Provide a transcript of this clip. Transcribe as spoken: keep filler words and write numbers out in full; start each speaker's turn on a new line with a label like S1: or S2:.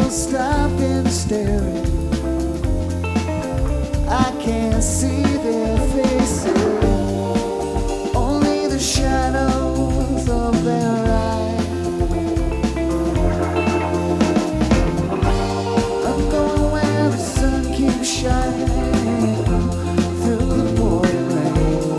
S1: people stopping staring. I can't see their faces.